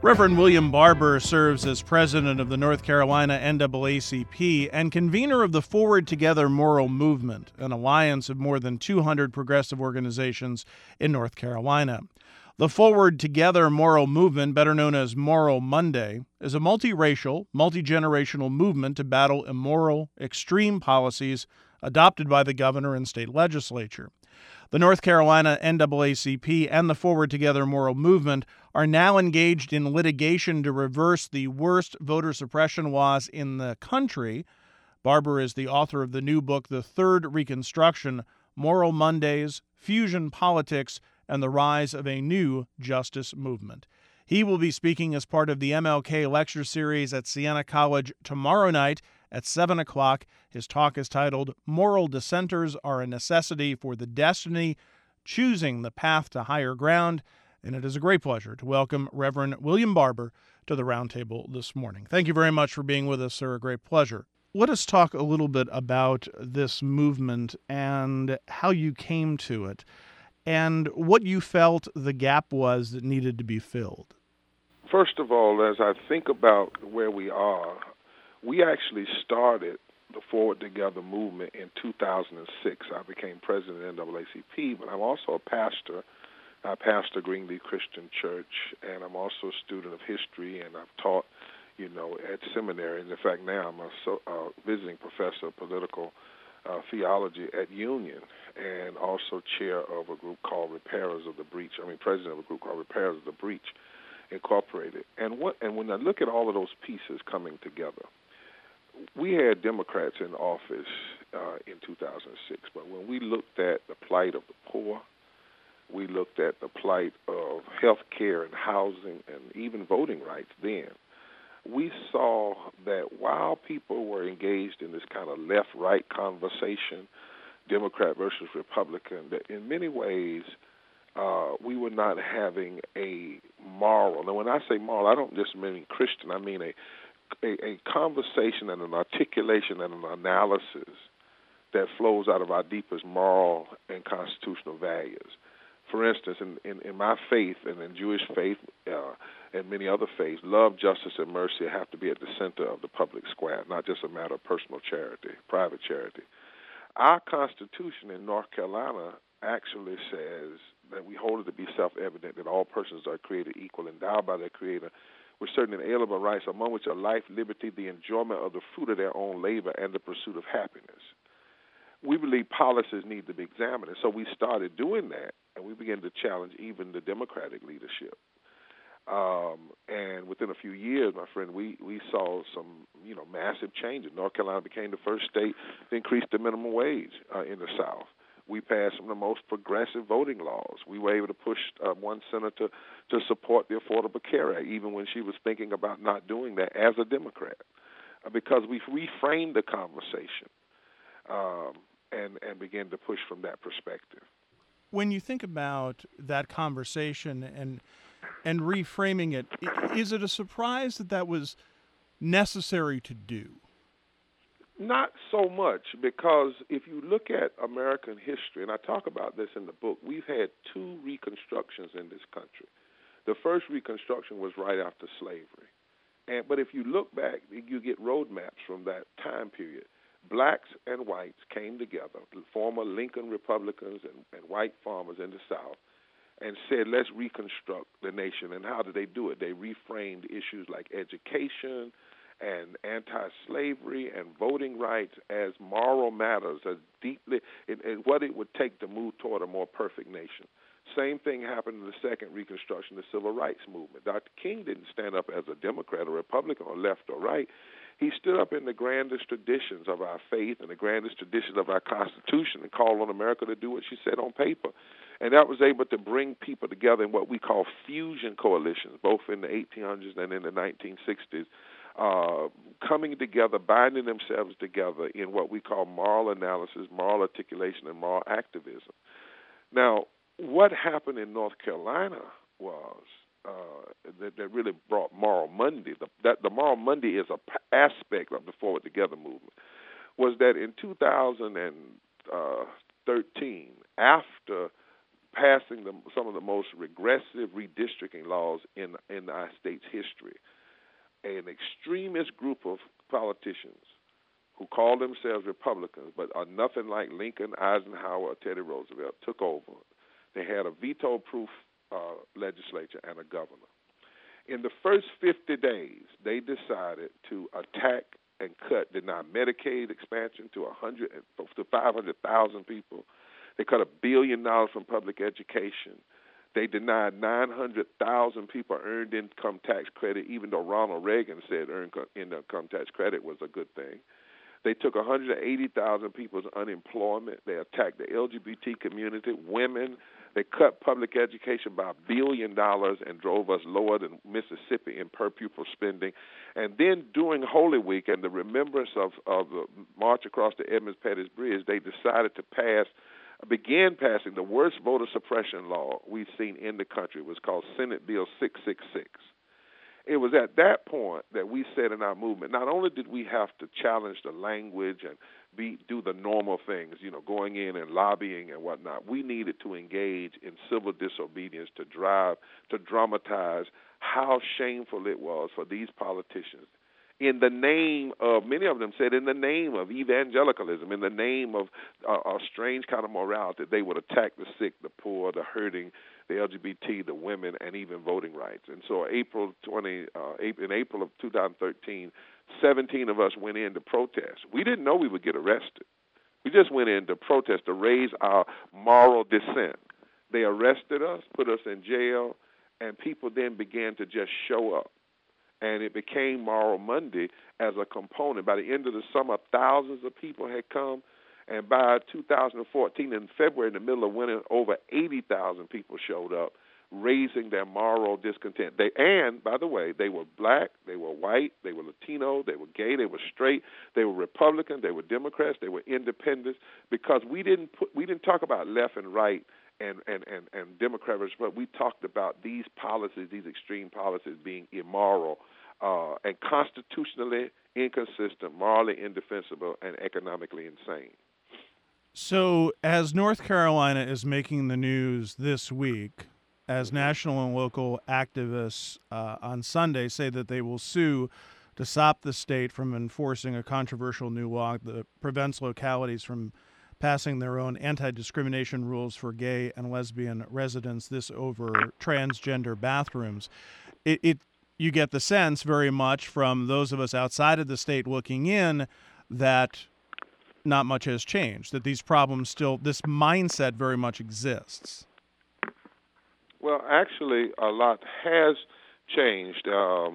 Reverend William Barber serves as president of the North Carolina NAACP and convener of the Forward Together Moral Movement, an alliance of more than 200 progressive organizations in North Carolina. The Forward Together Moral Movement, better known as Moral Monday, is a multiracial, multi-generational movement to battle immoral, extreme policies adopted by the governor and state legislature. The North Carolina NAACP and the Forward Together Moral Movement are now engaged in litigation to reverse the worst voter suppression laws in the country. Barber is the author of the new book, The Third Reconstruction: Moral Mondays, Fusion Politics, and the Rise of a New Justice Movement. He will be speaking as part of the MLK Lecture Series at Siena College tomorrow night at 7 o'clock. His talk is titled, Moral Dissenters Are a Necessity for the Destiny, Choosing the Path to Higher Ground. And it is a great pleasure to welcome Reverend William Barber to the roundtable this morning. Thank you very much for being with us, sir. A great pleasure. Let us talk a little bit about this movement and how you came to it and what you felt the gap was that needed to be filled. First of all, as I think about where we are, we actually started the Forward Together movement in 2006. I became president of NAACP, but I'm also a pastor. I pastor Greenleaf Christian Church, and I'm also a student of history, and I've taught, at seminary. And in fact, now I'm a visiting professor of political theology at Union, and also chair of a group called president of a group called Repairers of the Breach Incorporated. And when I look at all of those pieces coming together, we had Democrats in office in 2006, but when we looked at the plight of the poor, we looked at the plight of health care and housing and even voting rights then, we saw that while people were engaged in this kind of left-right conversation, Democrat versus Republican, that in many ways we were not having a moral. Now, when I say moral, I don't just mean Christian. I mean a conversation and an articulation and an analysis that flows out of our deepest moral and constitutional values. For instance, in my faith and in Jewish faith and many other faiths, love, justice, and mercy have to be at the center of the public square, not just a matter of personal charity, private charity. Our Constitution in North Carolina actually says that we hold it to be self-evident that all persons are created equal, endowed by their Creator with certain inalienable rights, among which are life, liberty, the enjoyment of the fruit of their own labor, and the pursuit of happiness. We believe policies need to be examined, and so we started doing that, and we began to challenge even the Democratic leadership. And within a few years, my friend, we saw some, massive changes. North Carolina became the first state to increase the minimum wage in the South. We passed some of the most progressive voting laws. We were able to push one senator to support the Affordable Care Act, even when she was thinking about not doing that as a Democrat, because we reframed the conversation and began to push from that perspective. When you think about that conversation and reframing it, is it a surprise that was necessary to do? Not so much, because if you look at American history, and I talk about this in the book, we've had two reconstructions in this country. The first reconstruction was right after slavery. But if you look back, you get roadmaps from that time period. Blacks and whites came together, former Lincoln Republicans and white farmers in the South, and said, let's reconstruct the nation. And how did they do it? They reframed issues like education and anti-slavery and voting rights as moral matters, as deeply in what it would take to move toward a more perfect nation. Same thing happened in the second Reconstruction, the Civil Rights Movement. Dr. King didn't stand up as a Democrat or Republican or left or right. He stood up in the grandest traditions of our faith and the grandest traditions of our Constitution and called on America to do what she said on paper. And that was able to bring people together in what we call fusion coalitions, both in the 1800s and in the 1960s, coming together, binding themselves together in what we call moral analysis, moral articulation, and moral activism. Now, what happened in North Carolina was that really brought Moral Monday. The Moral Monday is an aspect of the Forward Together movement. Was that in 2013, after passing some of the most regressive redistricting laws in our state's history. An extremist group of politicians who call themselves Republicans but are nothing like Lincoln, Eisenhower, or Teddy Roosevelt took over. They had a veto-proof legislature and a governor. In the first 50 days, they decided to attack and deny Medicaid expansion to 500,000 people. They cut $1 billion from public education. They denied 900,000 people earned income tax credit, even though Ronald Reagan said earned income tax credit was a good thing. They took 180,000 people's unemployment. They attacked the LGBT community, women. They cut public education by $1 billion and drove us lower than Mississippi in per pupil spending. And then during Holy Week and the remembrance of the March Across the Edmonds-Pettus Bridge, they decided to began passing the worst voter suppression law we've seen in the country. It was called Senate Bill 666. It was at that point that we said in our movement, not only did we have to challenge the language and do the normal things, going in and lobbying and whatnot, we needed to engage in civil disobedience to dramatize how shameful it was for these politicians, in the name of, many of them said, in the name of evangelicalism, in the name of a strange kind of morality, they would attack the sick, the poor, the hurting, the LGBT, the women, and even voting rights. And so in April of 2013, 17 of us went in to protest. We didn't know we would get arrested. We just went in to protest, to raise our moral dissent. They arrested us, put us in jail, and people then began to just show up. And it became Moral Monday as a component. By the end of the summer, thousands of people had come. And by 2014, in February, in the middle of winter, over 80,000 people showed up, raising their moral discontent. And, by the way, they were black, they were white, they were Latino, they were gay, they were straight, they were Republican, they were Democrats, they were independents, because we didn't talk about left and right and Democrats, but we talked about these policies, these extreme policies being immoral and constitutionally inconsistent, morally indefensible, and economically insane. So as North Carolina is making the news this week, as national and local activists on Sunday say that they will sue to stop the state from enforcing a controversial new law that prevents localities from passing their own anti-discrimination rules for gay and lesbian residents, this over transgender bathrooms. You get the sense very much from those of us outside of the state looking in that not much has changed, that these problems still, this mindset very much exists. Well, actually, a lot has changed,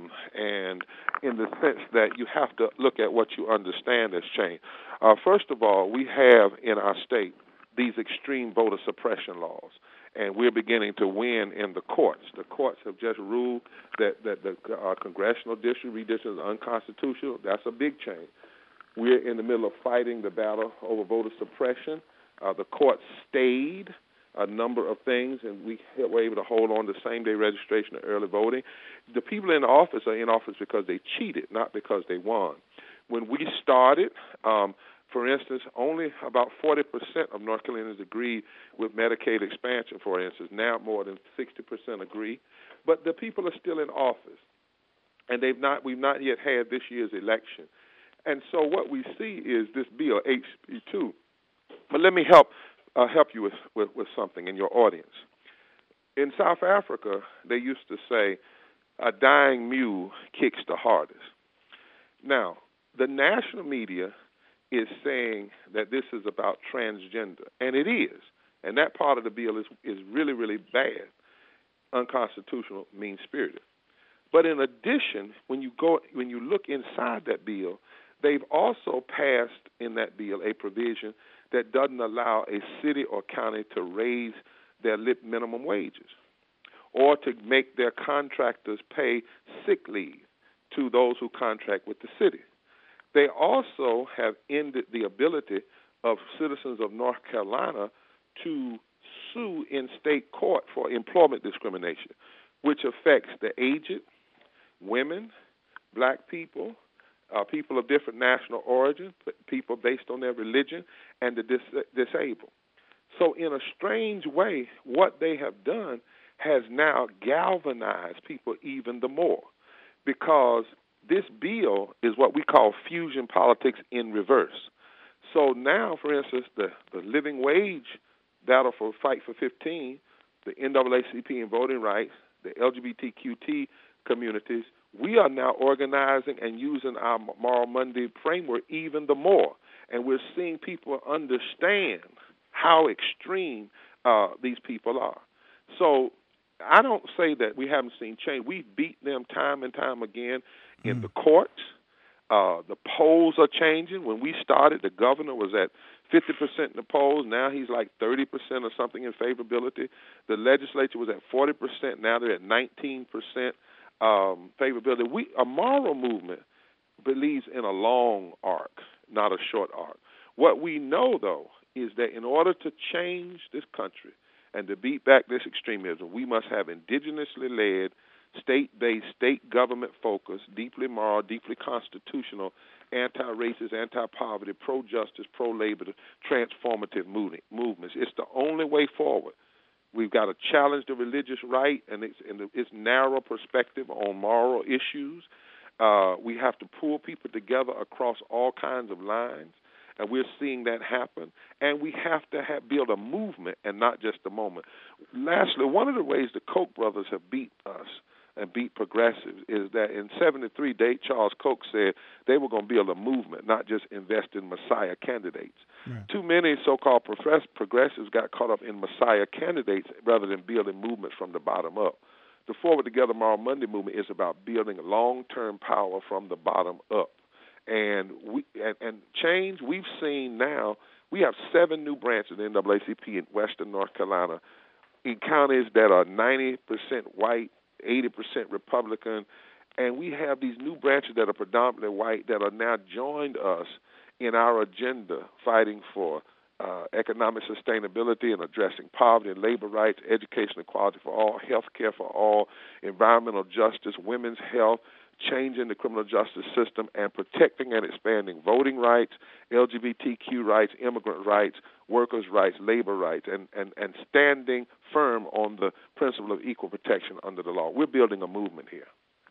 and in the sense that you have to look at what you understand as change. First of all, we have in our state these extreme voter suppression laws, and we're beginning to win in the courts. The courts have just ruled that the congressional district redistricting is unconstitutional. That's a big change. We're in the middle of fighting the battle over voter suppression. The court stayed a number of things, and we were able to hold on to same-day registration and early voting. The people in office are in office because they cheated, not because they won. When we started, for instance, only about 40% of North Carolinians agreed with Medicaid expansion, for instance. Now more than 60% agree. But the people are still in office, and we've not yet had this year's election. And so what we see is this bill, HB2. But let me help you with something in your audience. In South Africa, they used to say, a dying mule kicks the hardest. Now, the national media is saying that this is about transgender, and it is. And that part of the bill is really, really bad, unconstitutional, mean-spirited. But in addition, when you look inside that bill, they've also passed in that bill a provision that doesn't allow a city or county to raise their minimum wages or to make their contractors pay sick leave to those who contract with the city. They also have ended the ability of citizens of North Carolina to sue in state court for employment discrimination, which affects the aged, women, black people, people of different national origin, people based on their religion, and the disabled. So in a strange way, what they have done has now galvanized people even the more, because this bill is what we call fusion politics in reverse. So now, for instance, the living wage battle for Fight for 15, the NAACP and voting rights, the LGBTQT communities, we are now organizing and using our Moral Monday framework even the more. And we're seeing people understand how extreme these people are. So I don't say that we haven't seen change. We've beat them time and time again in the courts. The polls are changing. When we started, the governor was at 50% in the polls. Now he's like 30% or something in favorability. The legislature was at 40%. Now they're at 19% favorability. A moral movement believes in a long arc, not a short arc. What we know, though, is that in order to change this country and to beat back this extremism, we must have indigenously led, state-based, state government-focused, deeply moral, deeply constitutional, anti-racist, anti-poverty, pro-justice, pro-labor, transformative movements. It's the only way forward. We've got to challenge the religious right and its narrow perspective on moral issues. We have to pull people together across all kinds of lines, and we're seeing that happen. And we have to build a movement and not just a moment. Lastly, one of the ways the Koch brothers have beat us and beat progressives is that in 1973, Charles Koch said they were going to build a movement, not just invest in Messiah candidates. Right. Too many so-called progressives got caught up in Messiah candidates rather than building movements from the bottom up. The Forward Together Moral Monday movement is about building long-term power from the bottom up. And change we've seen now, we have 7 new branches of the NAACP in western North Carolina in counties that are 90% white, 80% Republican, and we have these new branches that are predominantly white that are now joined us in our agenda fighting for economic sustainability and addressing poverty and labor rights, education equality for all, health care for all, environmental justice, women's health, changing the criminal justice system, and protecting and expanding voting rights, LGBTQ rights, immigrant rights, workers' rights, labor rights, and standing firm on the principle of equal protection under the law. We're building a movement here.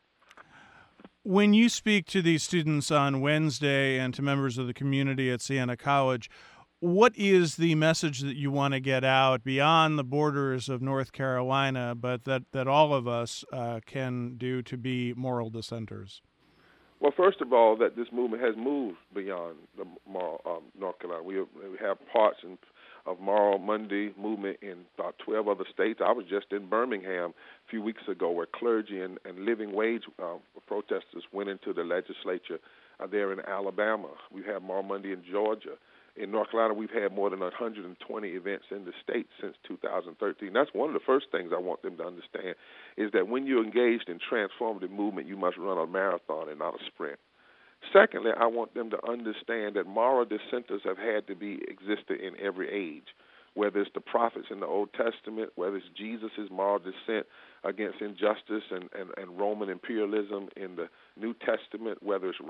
When you speak to these students on Wednesday and to members of the community at Siena College, what is the message that you want to get out beyond the borders of North Carolina, but that all of us can do to be moral dissenters? Well, first of all, that this movement has moved beyond the moral North Carolina. We have parts of Moral Monday movement in about 12 other states. I was just in Birmingham a few weeks ago where clergy and living wage protesters went into the legislature there in Alabama. We have Moral Monday in Georgia. In North Carolina, we've had more than 120 events in the state since 2013. That's one of the first things I want them to understand is that when you're engaged in transformative movement, you must run a marathon and not a sprint. Secondly, I want them to understand that moral dissenters have had to be existed in every age, whether it's the prophets in the Old Testament, whether it's Jesus' moral dissent against injustice and Roman imperialism in the New Testament, whether it's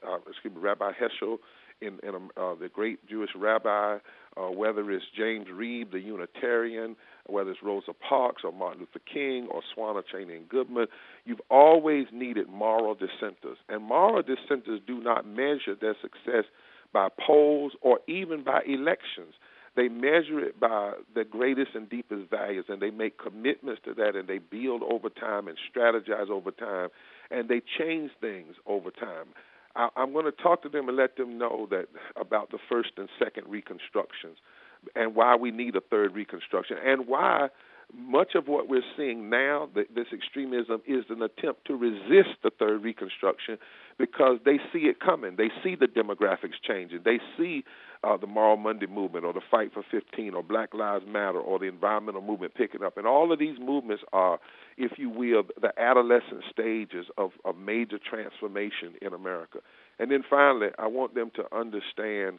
Rabbi Heschel in the great Jewish rabbi, whether it's James Reeb, the Unitarian, whether it's Rosa Parks or Martin Luther King or Swana Chaney and Goodman. You've always needed moral dissenters, and moral dissenters do not measure their success by polls or even by elections. They measure it by the greatest and deepest values, and they make commitments to that, and they build over time and strategize over time, and they change things over time. I'm going to talk to them and let them know that about the first and second reconstructions and why we need a third reconstruction and why much of what we're seeing now, this extremism, is an attempt to resist the third reconstruction because they see it coming. They see the demographics changing. They see the Moral Monday movement or the Fight for 15 or Black Lives Matter or the environmental movement picking up. And all of these movements are, if you will, the adolescent stages of major transformation in America. And then finally, I want them to understand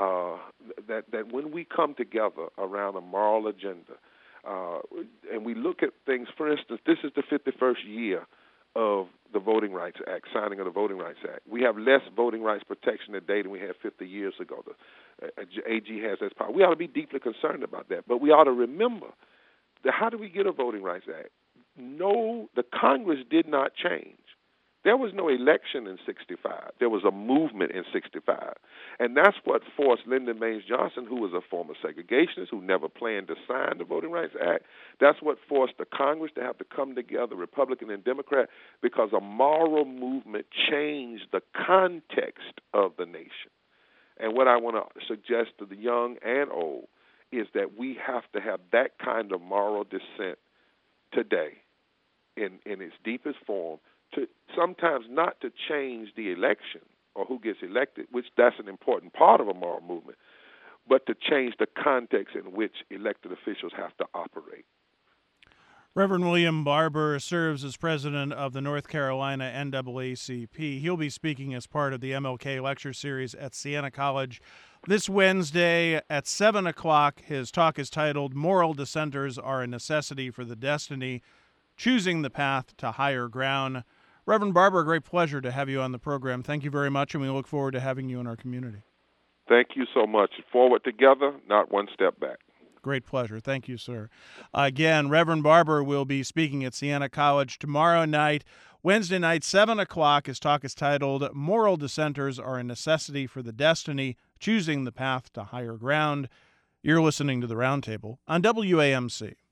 that when we come together around a moral agenda, and we look at things, for instance, this is the 51st year of the Voting Rights Act, signing of the Voting Rights Act. We have less voting rights protection today than we had 50 years ago. The AG has that power. We ought to be deeply concerned about that. But we ought to remember that how do we get a Voting Rights Act? No, the Congress did not change. There was no election in 65. There was a movement in 65. And that's what forced Lyndon Baines Johnson, who was a former segregationist, who never planned to sign the Voting Rights Act, that's what forced the Congress to have to come together, Republican and Democrat, because a moral movement changed the context of the nation. And what I want to suggest to the young and old is that we have to have that kind of moral dissent today in its deepest form, to sometimes not to change the election or who gets elected, which that's an important part of a moral movement, but to change the context in which elected officials have to operate. Reverend William Barber serves as president of the North Carolina NAACP. He'll be speaking as part of the MLK Lecture Series at Siena College this Wednesday at 7 o'clock. His talk is titled, Moral Dissenters Are a Necessity for the Destiny, Choosing the Path to Higher Ground. Reverend Barber, a great pleasure to have you on the program. Thank you very much, and we look forward to having you in our community. Thank you so much. Forward together, not one step back. Great pleasure. Thank you, sir. Again, Reverend Barber will be speaking at Siena College tomorrow night. Wednesday night, 7 o'clock. His talk is titled, Moral Dissenters Are a Necessity for the Destiny, Choosing the Path to Higher Ground. You're listening to The Roundtable on WAMC.